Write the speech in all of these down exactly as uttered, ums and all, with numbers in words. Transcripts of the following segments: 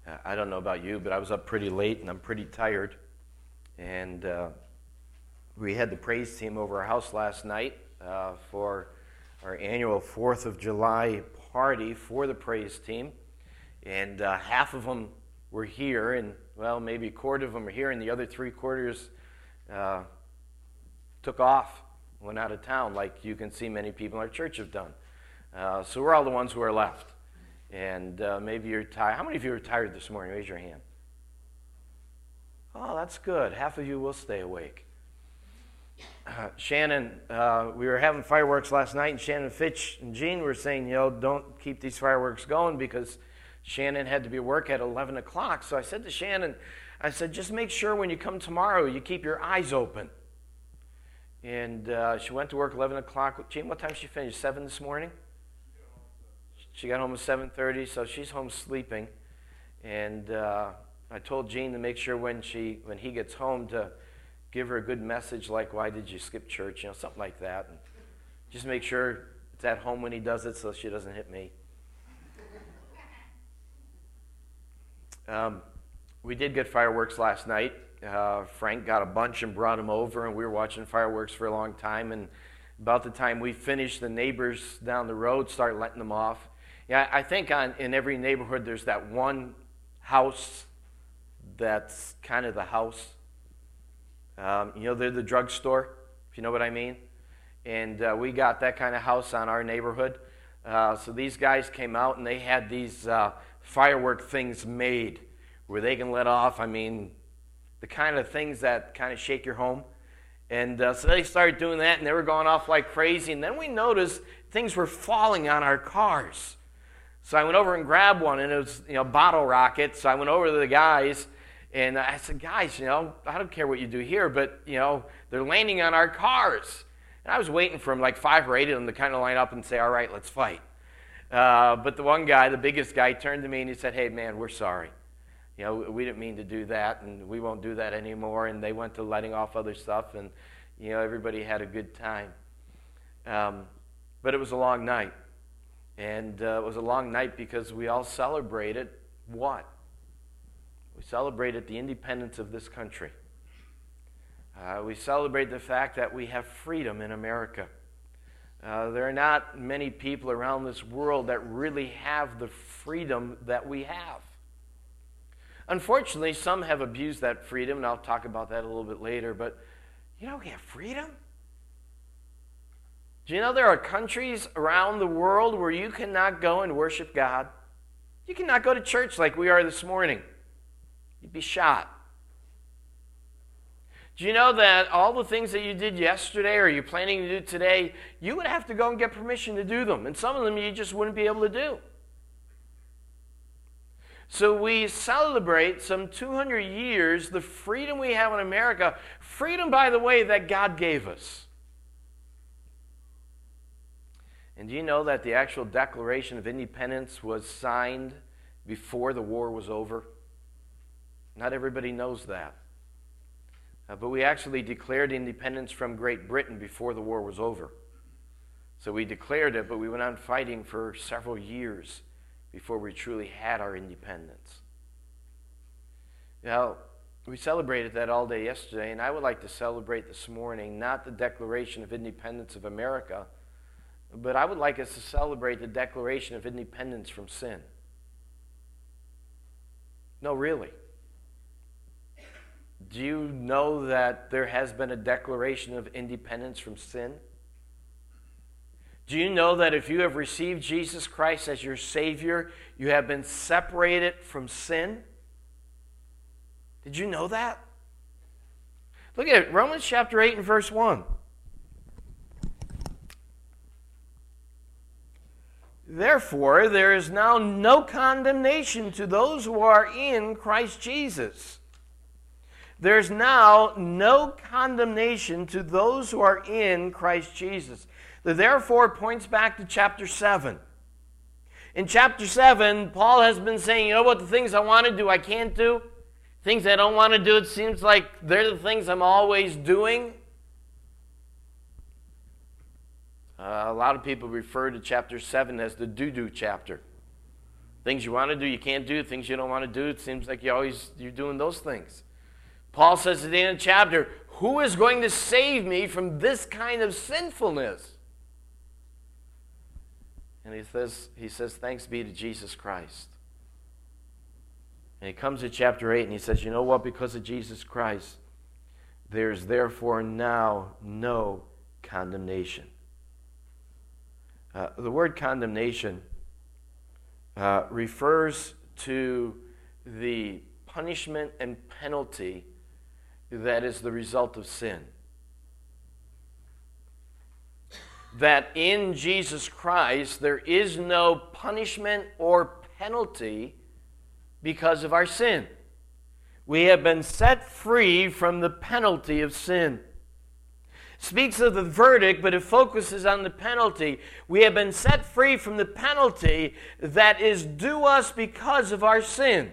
Uh, I don't know about you, but I was up pretty late and I'm pretty tired. And uh, we had the praise team over our house last night uh, for our annual fourth of July party for the praise team. And uh, half of them were here, and well, maybe a quarter of them are here, and the other three quarters uh, took off, went out of town, like you can see many people in our church have done. Uh, so we're all the ones who are left. And uh, maybe you're tired. How many of you are tired this morning? Raise your hand. Oh, that's good. Half of you will stay awake. Uh, Shannon, uh, we were having fireworks last night, and Shannon Fitch and Jean were saying, you know, don't keep these fireworks going because Shannon had to be at work at eleven o'clock. So I said to Shannon, I said, just make sure when you come tomorrow, you keep your eyes open. And uh, she went to work eleven o'clock. Jean, what time did she finish? seven this morning? She got home at seven thirty, so she's home sleeping. And uh, I told Jean to make sure when she when he gets home to give her a good message like, why did you skip church? You know, something like that. And just make sure it's at home when he does it so she doesn't hit me. Um, we did get fireworks last night. Uh, Frank got a bunch and brought them over, and we were watching fireworks for a long time. And about the time we finished, the neighbors down the road started letting them off. Yeah, I think on, in every neighborhood there's that one house that's kind of the house. Um, you know, they're the drugstore, if you know what I mean. And uh, we got that kind of house on our neighborhood. Uh, so these guys came out and they had these uh, firework things made where they can let off, I mean, the kind of things that kind of shake your home. And uh, so they started doing that and they were going off like crazy. And then we noticed things were falling on our cars. So I went over and grabbed one, and it was, you know, bottle rocket. So I went over to the guys, and I said, guys, you know, I don't care what you do here, but, you know, they're landing on our cars. And I was waiting for them, like five or eight of them, to kind of line up and say, all right, let's fight. Uh, but the one guy, the biggest guy, turned to me and he said, hey, man, we're sorry. You know, we didn't mean to do that, and we won't do that anymore. And they went to letting off other stuff, and, you know, everybody had a good time. Um, but it was a long night. And uh, it was a long night because we all celebrated what? We celebrated the independence of this country. Uh, we celebrate the fact that we have freedom in America. Uh, there are not many people around this world that really have the freedom that we have. Unfortunately, some have abused that freedom, and I'll talk about that a little bit later, but you know, we have freedom. Do you know there are countries around the world where you cannot go and worship God? You cannot go to church like we are this morning. You'd be shot. Do you know that all the things that you did yesterday or you're planning to do today, you would have to go and get permission to do them. And some of them you just wouldn't be able to do. So we celebrate some two hundred years, the freedom we have in America. Freedom, by the way, that God gave us. And do you know that the actual Declaration of Independence was signed before the war was over? Not everybody knows that. Uh, but we actually declared independence from Great Britain before the war was over. So we declared it, but we went on fighting for several years before we truly had our independence. Now, we celebrated that all day yesterday, and I would like to celebrate this morning not the Declaration of Independence of America, but I would like us to celebrate the Declaration of Independence from sin. No, really. Do you know that there has been a declaration of independence from sin? Do you know that if you have received Jesus Christ as your Savior, you have been separated from sin? Did you know that? Look at it, Romans chapter eight and verse one. Therefore, there is now no condemnation to those who are in Christ Jesus. There's now no condemnation to those who are in Christ Jesus. The therefore points back to chapter seven. In chapter seven, Paul has been saying, you know what, the things I want to do, I can't do. Things I don't want to do, it seems like they're the things I'm always doing. Uh, a lot of people refer to chapter seven as the do-do chapter. Things you want to do, you can't do. Things you don't want to do, it seems like you always, you're doing those things. Paul says at the end of the chapter, who is going to save me from this kind of sinfulness? And he says, he says, thanks be to Jesus Christ. And he comes to chapter eight and he says, you know what? Because of Jesus Christ, there's therefore now no condemnation. Uh, the word condemnation uh, refers to the punishment and penalty that is the result of sin. That in Jesus Christ there is no punishment or penalty because of our sin. We have been set free from the penalty of sin. Speaks of the verdict, but it focuses on the penalty. We have been set free from the penalty that is due us because of our sin.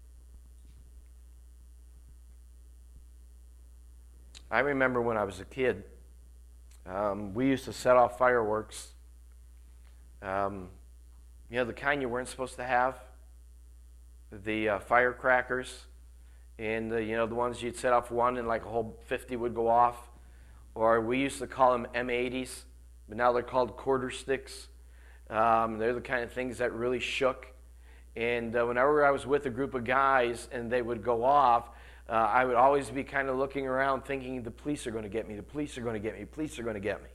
I remember when I was a kid, um, we used to set off fireworks. Um, you know, the kind you weren't supposed to have, the uh, firecrackers, and the, you know, the ones you'd set off one and like a whole fifty would go off. Or we used to call them M eighties, but now they're called quarter sticks. Um, they're the kind of things that really shook. And uh, whenever I was with a group of guys and they would go off, uh, I would always be kind of looking around thinking, the police are going to get me, the police are going to get me, the police are going to get me.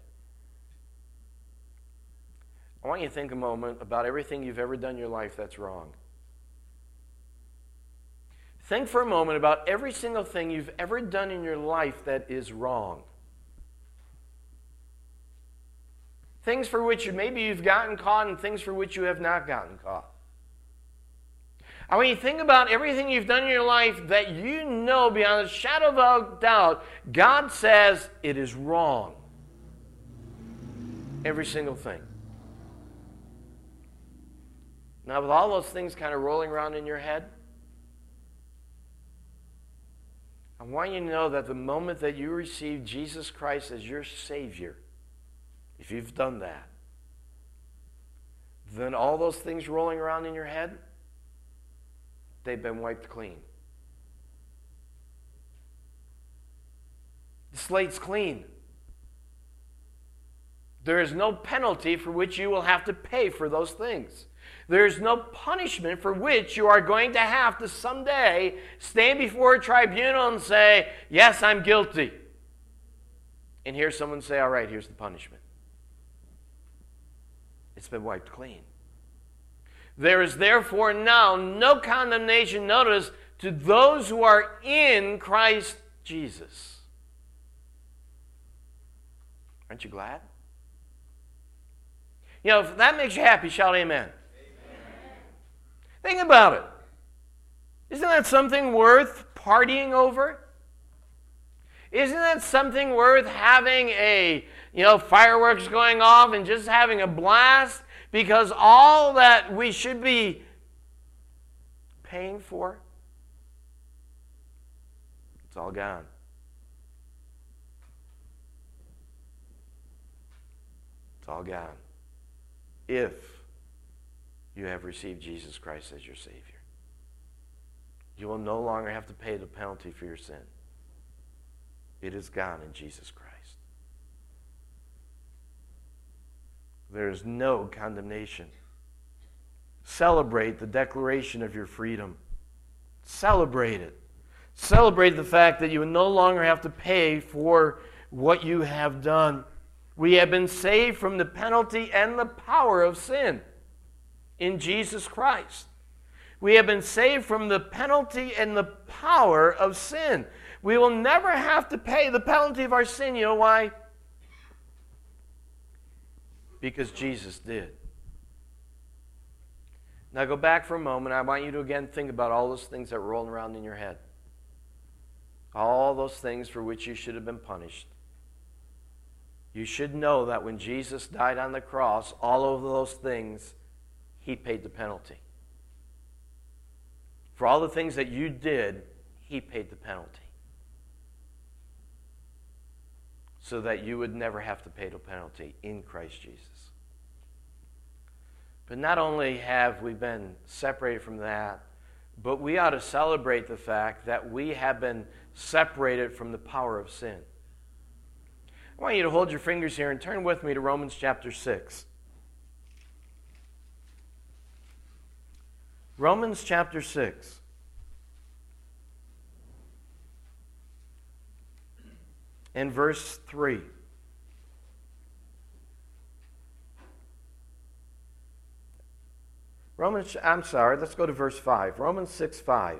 I want you to think a moment about everything you've ever done in your life that's wrong. Think for a moment about every single thing you've ever done in your life that is wrong. Things for which maybe you've gotten caught and things for which you have not gotten caught. I want you to think about everything you've done in your life that you know beyond a shadow of a doubt, God says it is wrong. Every single thing. Now, with all those things kind of rolling around in your head, I want you to know that the moment that you receive Jesus Christ as your Savior, if you've done that, then all those things rolling around in your head, they've been wiped clean. The slate's clean. There is no penalty for which you will have to pay for those things. There is no punishment for which you are going to have to someday stand before a tribunal and say, yes, I'm guilty. And hear someone say, all right, here's the punishment. It's been wiped clean. There is therefore now no condemnation, notice, to those who are in Christ Jesus. Aren't you glad? You know, if that makes you happy, shout amen. Amen. Think about it. Isn't that something worth partying over? Isn't that something worth having a, you know, fireworks going off and just having a blast? Because all that we should be paying for, it's all gone. It's all gone. If you have received Jesus Christ as your Savior, you will no longer have to pay the penalty for your sin. It is gone in Jesus Christ. There is no condemnation. Celebrate the declaration of your freedom. Celebrate it. Celebrate the fact that you will no longer have to pay for what you have done. We have been saved from the penalty and the power of sin in Jesus Christ. We have been saved from the penalty and the power of sin. We will never have to pay the penalty of our sin. You know why? Because Jesus did. Now go back for a moment. I want you to again think about all those things that were rolling around in your head. All those things for which you should have been punished. You should know that when Jesus died on the cross, all of those things, He paid the penalty. For all the things that you did, He paid the penalty. So that you would never have to pay the penalty in Christ Jesus. But not only have we been separated from that, but we ought to celebrate the fact that we have been separated from the power of sin. I want you to hold your fingers here and turn with me to Romans chapter six. Romans chapter six. And verse three. Romans, I'm sorry, let's go to verse five. Romans six, five.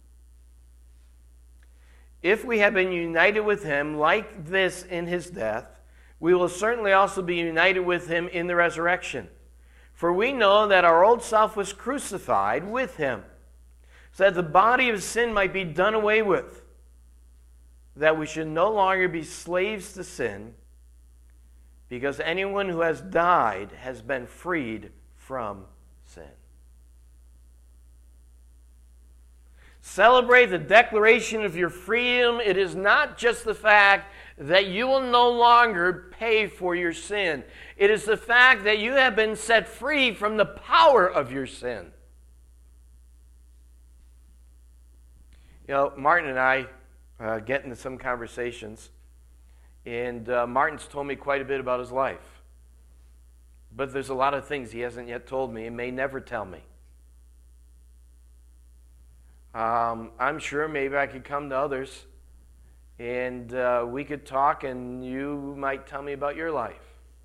If we have been united with him like this in his death, we will certainly also be united with him in the resurrection. For we know that our old self was crucified with him, so that the body of sin might be done away with, that we should no longer be slaves to sin, because anyone who has died has been freed from sin. Celebrate the declaration of your freedom. It is not just the fact that you will no longer pay for your sin. It is the fact that you have been set free from the power of your sin. You know, Martin and I uh, get into some conversations, and uh, Martin's told me quite a bit about his life. But there's a lot of things he hasn't yet told me and may never tell me. Um, I'm sure maybe I could come to others and uh, we could talk and you might tell me about your life.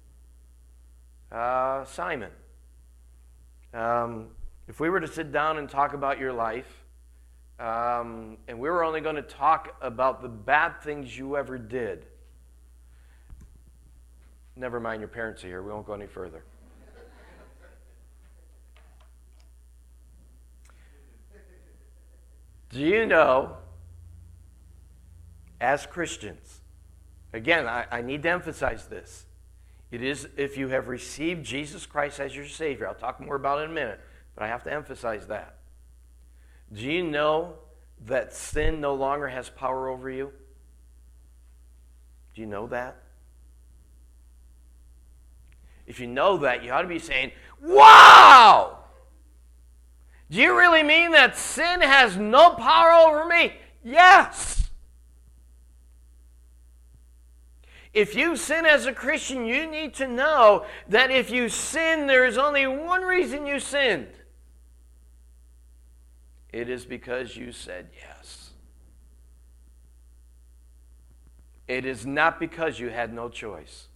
Uh, Simon, um, if we were to sit down and talk about your life, um, and we were only going to talk about the bad things you ever did, never mind, your parents are here, we won't go any further. Do you know, as Christians, again, I, I need to emphasize this. It is if you have received Jesus Christ as your Savior. I'll talk more about it in a minute, but I have to emphasize that. Do you know that sin no longer has power over you? Do you know that? If you know that, you ought to be saying, wow! Do you really mean that sin has no power over me? Yes. If you sin as a Christian, you need to know that if you sin, there is only one reason you sinned. It is because you said yes. It is not because you had no choice.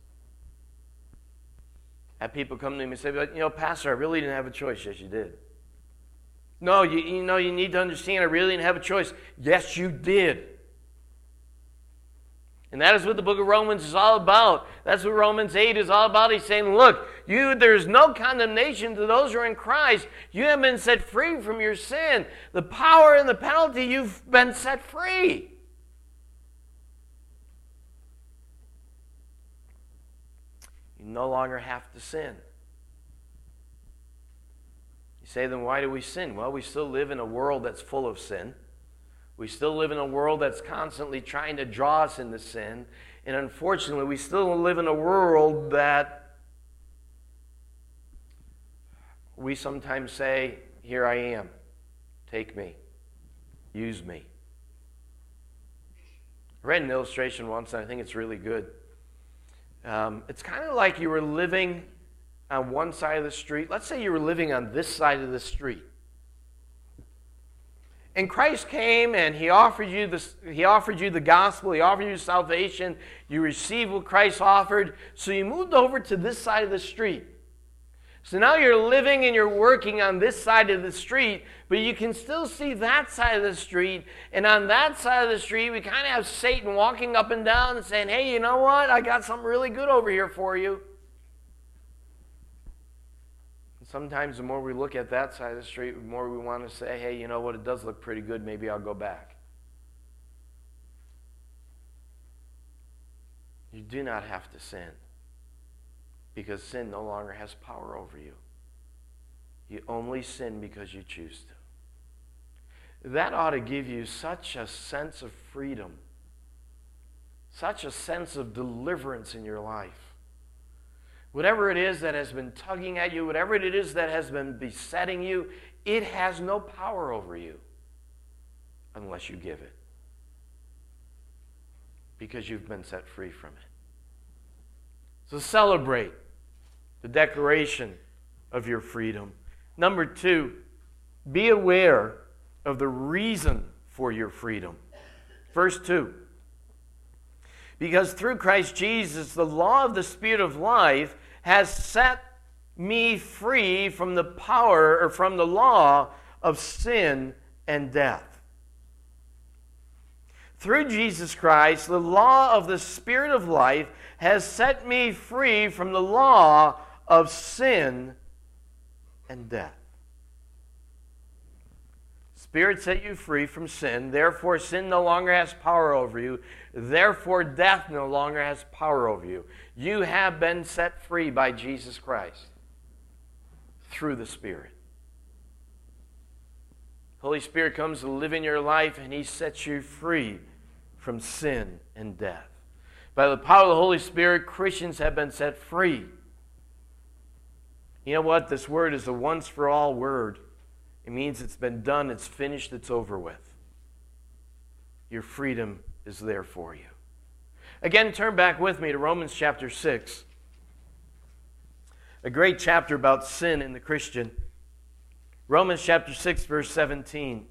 I have people come to me and say, you know, Pastor, I really didn't have a choice. Yes, you did. No, you, you know, you need to understand, I really didn't have a choice. Yes, you did. And that is what the book of Romans is all about. That's what Romans eight is all about. He's saying, look, you, there's no condemnation to those who are in Christ. You have been set free from your sin. The power and the penalty, you've been set free. You no longer have to sin. You say, then why do we sin? Well, we still live in a world that's full of sin. We still live in a world that's constantly trying to draw us into sin. And unfortunately, we still live in a world that we sometimes say, here I am. Take me. Use me. I read an illustration once, and I think it's really good. Um, it's kind of like you were living on one side of the street. Let's say you were living on this side of the street. And Christ came and he offered you this, he offered you the gospel, he offered you salvation, you received what Christ offered, so you moved over to this side of the street. So now you're living and you're working on this side of the street, but you can still see that side of the street, and on that side of the street we kind of have Satan walking up and down and saying, hey, you know what, I got something really good over here for you. Sometimes the more we look at that side of the street, the more we want to say, hey, you know what, it does look pretty good, maybe I'll go back. You do not have to sin, because sin no longer has power over you. You only sin because you choose to. That ought to give you such a sense of freedom, such a sense of deliverance in your life. Whatever it is that has been tugging at you, whatever it is that has been besetting you, it has no power over you unless you give it. Because you've been set free from it. So celebrate the declaration of your freedom. Number two, be aware of the reason for your freedom. Verse two. Because through Christ Jesus, the law of the Spirit of life has set me free from the power or from the law of sin and death. Through Jesus Christ, the law of the Spirit of life has set me free from the law of sin and death. Spirit set you free from sin. Therefore, sin no longer has power over you. Therefore, death no longer has power over you. You have been set free by Jesus Christ through the Spirit. Holy Spirit comes to live in your life, and He sets you free from sin and death. By the power of the Holy Spirit, Christians have been set free. You know what? This word is a once-for-all word. It means it's been done, it's finished, it's over with. Your freedom is there for you. Again, turn back with me to Romans chapter six. A great chapter about sin in the Christian. Romans chapter six, verse seventeen.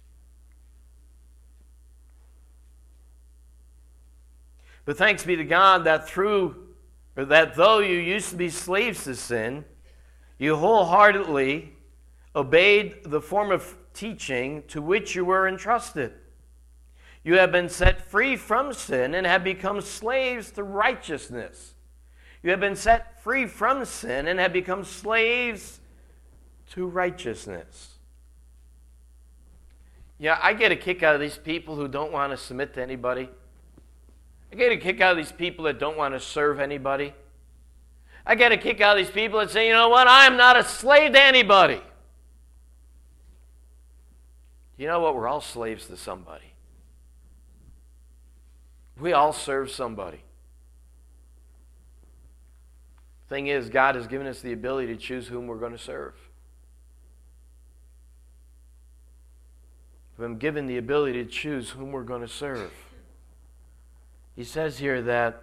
But thanks be to God that through, or that though you used to be slaves to sin, you wholeheartedly obeyed the form of teaching to which you were entrusted. You have been set free from sin and have become slaves to righteousness. You have been set free from sin and have become slaves to righteousness. Yeah, I get a kick out of these people who don't want to submit to anybody. I get a kick out of these people that don't want to serve anybody. I get a kick out of these people that say, you know what, I am not a slave to anybody. You know what? We're all slaves to somebody. We all serve somebody. Thing is, God has given us the ability to choose whom we're going to serve. We've been given the ability to choose whom we're going to serve. He says here that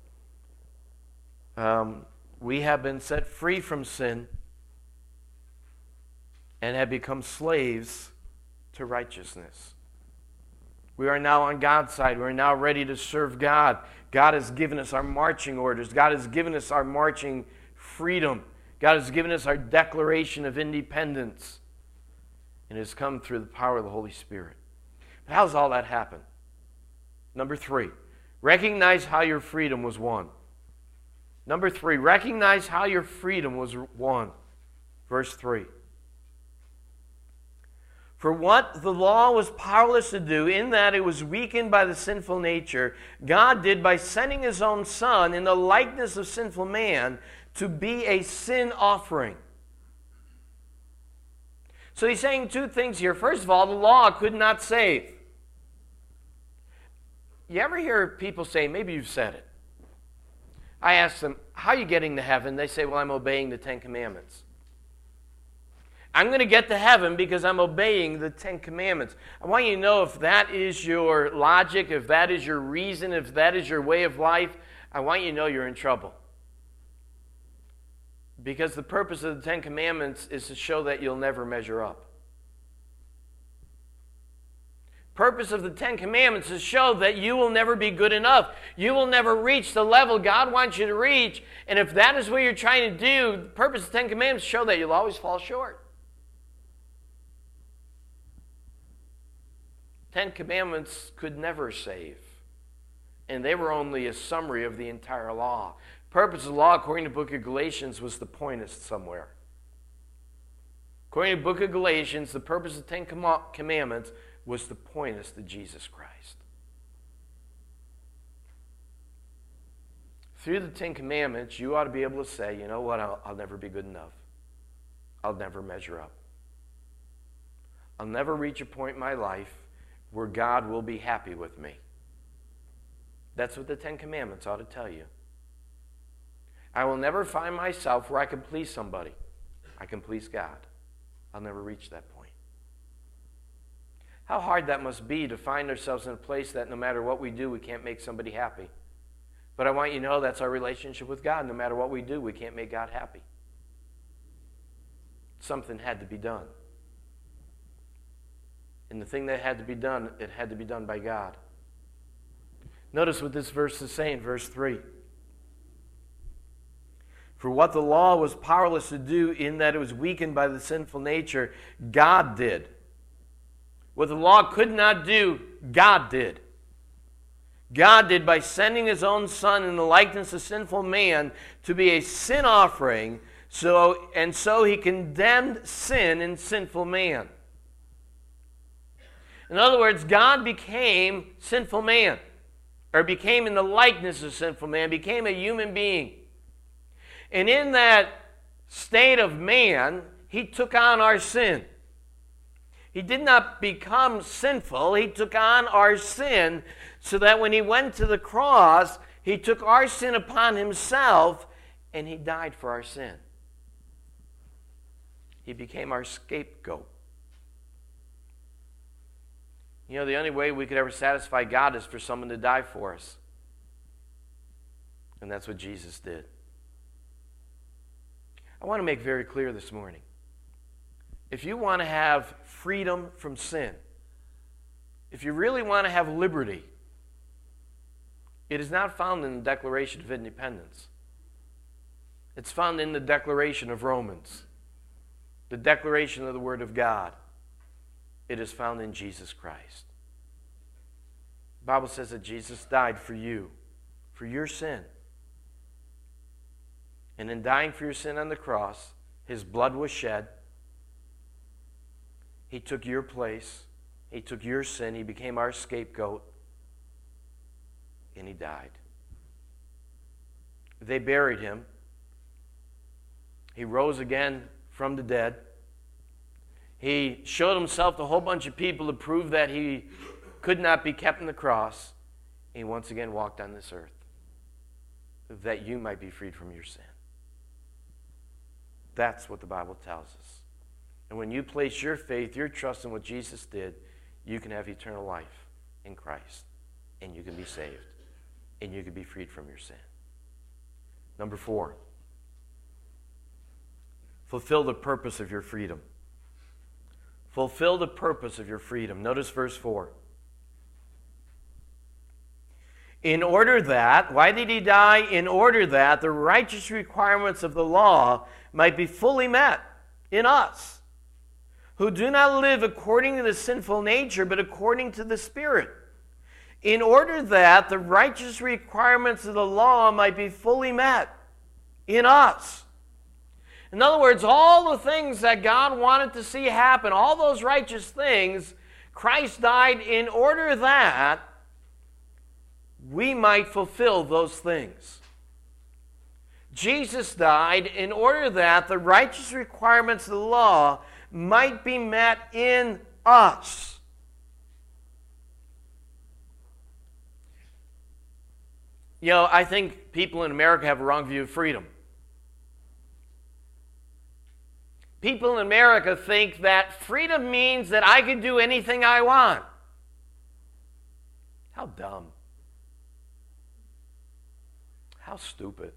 um, we have been set free from sin and have become slaves to righteousness. We are now on God's side. We are now ready to serve God. God has given us our marching orders. God has given us our marching freedom. God has given us our declaration of independence. And it has come through the power of the Holy Spirit. But how does all that happen? Number three, recognize how your freedom was won. Number three, recognize how your freedom was won. Verse three. For what the law was powerless to do, in that it was weakened by the sinful nature, God did by sending His own Son in the likeness of sinful man to be a sin offering. So He's saying two things here. First of all, the law could not save. You ever hear people say, maybe you've said it. I ask them, how are you getting to heaven? They say, well, I'm obeying the Ten Commandments. I'm going to get to heaven because I'm obeying the Ten Commandments. I want you to know if that is your logic, if that is your reason, if that is your way of life, I want you to know you're in trouble. Because the purpose of the Ten Commandments is to show that you'll never measure up. Purpose of the Ten Commandments is to show that you will never be good enough. You will never reach the level God wants you to reach. And if that is what you're trying to do, the purpose of the Ten Commandments is to show that you'll always fall short. Ten Commandments could never save. And they were only a summary of the entire law. The purpose of the law, according to the book of Galatians, was to point us somewhere. According to the book of Galatians, the purpose of the Ten Commandments was to point us to Jesus Christ. Through the Ten Commandments, you ought to be able to say, you know what, I'll, I'll never be good enough. I'll never measure up. I'll never reach a point in my life where God will be happy with me. That's what the Ten Commandments ought to tell you. I will never find myself where I can please somebody. I can please God. I'll never reach that point. How hard that must be to find ourselves in a place that no matter what we do, we can't make somebody happy. But I want you to know that's our relationship with God. No matter what we do, we can't make God happy. Something had to be done. And the thing that had to be done, it had to be done by God. Notice what this verse is saying, verse three. For what the law was powerless to do in that it was weakened by the sinful nature, God did. What the law could not do, God did. God did by sending His own Son in the likeness of sinful man to be a sin offering, so and so He condemned sin in sinful man. In other words, God became sinful man, or became in the likeness of sinful man, became a human being. And in that state of man, He took on our sin. He did not become sinful. He took on our sin so that when He went to the cross, He took our sin upon Himself and He died for our sin. He became our scapegoat. You know, the only way we could ever satisfy God is for someone to die for us. And that's what Jesus did. I want to make very clear this morning. If you want to have freedom from sin, if you really want to have liberty, it is not found in the Declaration of Independence. It's found in the Declaration of Romans, the declaration of the Word of God. It is found in Jesus Christ. The Bible says that Jesus died for you, for your sin. And in dying for your sin on the cross, His blood was shed. He took your place. He took your sin. He became our scapegoat. And He died. They buried Him. He rose again from the dead. He showed Himself to a whole bunch of people to prove that He could not be kept in the cross. And He once again walked on this earth that you might be freed from your sin. That's what the Bible tells us. And when you place your faith, your trust in what Jesus did, you can have eternal life in Christ. And you can be saved. And you can be freed from your sin. Number four. Fulfill the purpose of your freedom. Fulfill the purpose of your freedom. Notice verse four. In order that, why did He die? In order that the righteous requirements of the law might be fully met in us, who do not live according to the sinful nature, but according to the Spirit. In order that the righteous requirements of the law might be fully met in us. In other words, all the things that God wanted to see happen, all those righteous things, Christ died in order that we might fulfill those things. Jesus died in order that the righteous requirements of the law might be met in us. You know, I think people in America have a wrong view of freedom. People in America think that freedom means that I can do anything I want. How dumb. How stupid.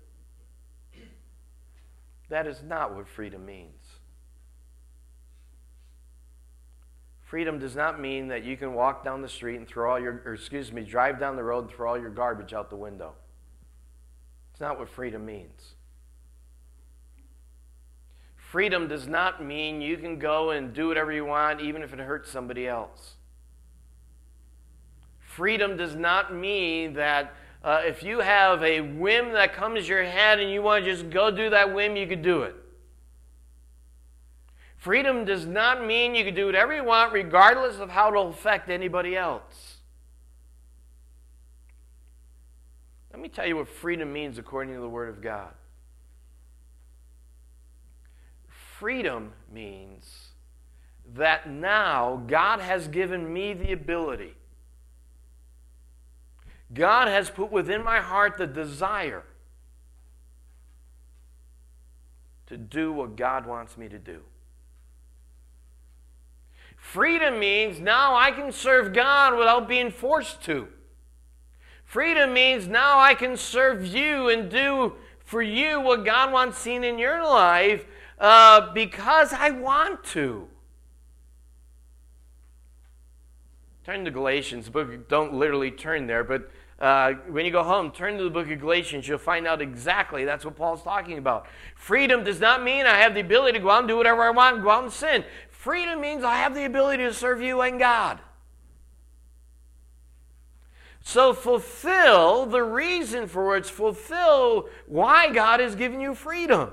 That is not what freedom means. Freedom does not mean that you can walk down the street and throw all your, or excuse me, drive down the road and throw all your garbage out the window. It's not what freedom means. Freedom does not mean you can go and do whatever you want, even if it hurts somebody else. Freedom does not mean that uh, if you have a whim that comes to your head and you want to just go do that whim, you can do it. Freedom does not mean you can do whatever you want, regardless of how it'll affect anybody else. Let me tell you what freedom means according to the Word of God. Freedom means that now God has given me the ability. God has put within my heart the desire to do what God wants me to do. Freedom means now I can serve God without being forced to. Freedom means now I can serve you and do for you what God wants seen in your life uh, because I want to. Turn to Galatians. The book, don't literally turn there, but uh, when you go home, turn to the book of Galatians. You'll find out exactly that's what Paul's talking about. Freedom does not mean I have the ability to go out and do whatever I want and go out and sin. Freedom means I have the ability to serve you and God. So fulfill the reason for it. Fulfill why God has given you freedom.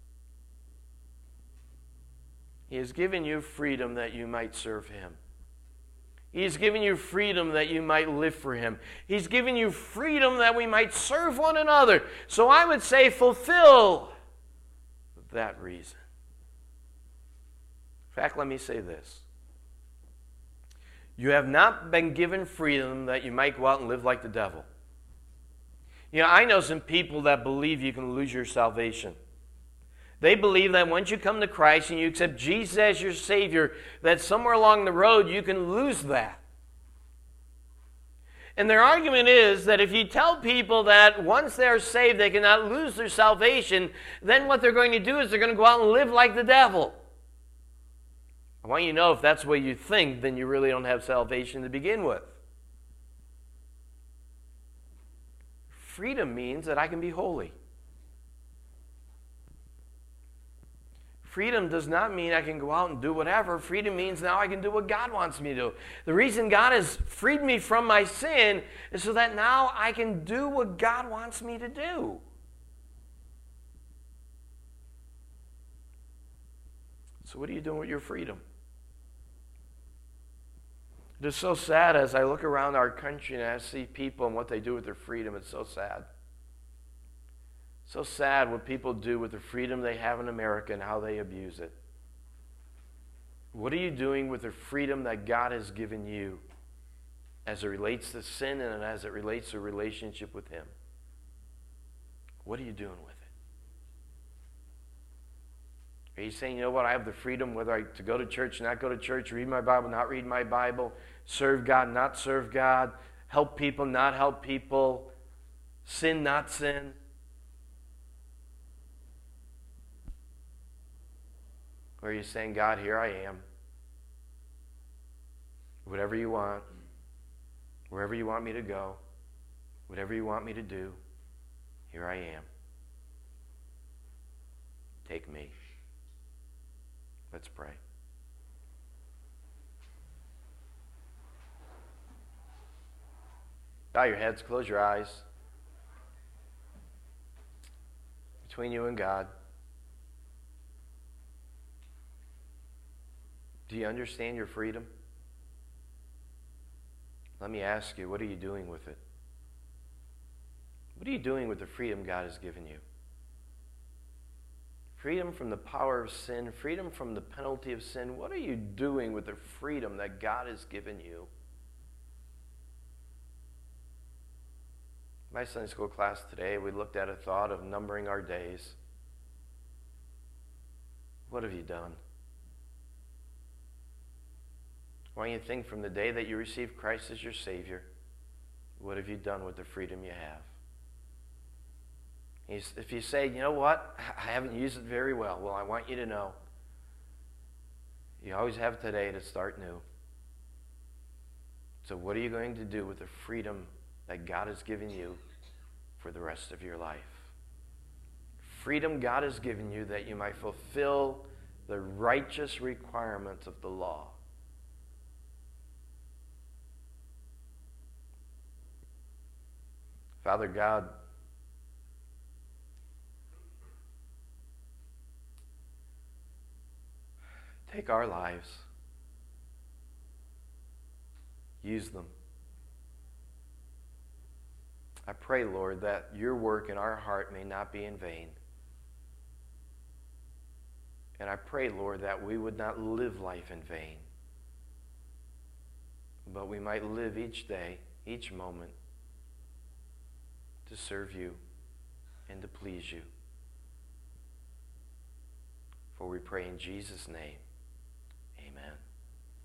He has given you freedom that you might serve Him. He's given you freedom that you might live for Him. He's given you freedom that we might serve one another. So I would say fulfill that reason. In fact, let me say this. You have not been given freedom that you might go out and live like the devil. You know, I know some people that believe you can lose your salvation. They believe that once you come to Christ and you accept Jesus as your Savior, that somewhere along the road you can lose that. And their argument is that if you tell people that once they're saved they cannot lose their salvation, then what they're going to do is they're going to go out and live like the devil. I want you to know if that's what you think, then you really don't have salvation to begin with. Freedom means that I can be holy. Freedom does not mean I can go out and do whatever. Freedom means now I can do what God wants me to do. The reason God has freed me from my sin is so that now I can do what God wants me to do. So what are you doing with your freedom? It is so sad as I look around our country and I see people and what they do with their freedom. It's so sad. So sad what people do with the freedom they have in America and how they abuse it. What are you doing with the freedom that God has given you as it relates to sin and as it relates to a relationship with Him? What are you doing with it? Are you saying, you know what, I have the freedom whether I to go to church, not go to church, read my Bible, not read my Bible, serve God, not serve God, help people, not help people, sin, not sin? Or are you saying, God, here I am. Whatever you want, wherever you want me to go, whatever you want me to do, here I am. Take me. Let's pray. Bow your heads, close your eyes. Between you and God. Do you understand your freedom? Let me ask you, what are you doing with it? What are you doing with the freedom God has given you? Freedom from the power of sin, freedom from the penalty of sin. What are you doing with the freedom that God has given you? My Sunday school class today, we looked at a thought of numbering our days. What have you done? I want you to think from the day that you received Christ as your Savior, what have you done with the freedom you have? If you say, you know what, I haven't used it very well, well, I want you to know, you always have today to start new. So what are you going to do with the freedom that God has given you for the rest of your life? Freedom God has given you that you might fulfill the righteous requirements of the law. Father God, take our lives, use them. I pray, Lord, that your work in our heart may not be in vain. And I pray, Lord, that we would not live life in vain, but we might live each day, each moment, to serve you and to please you. For we pray in Jesus' name.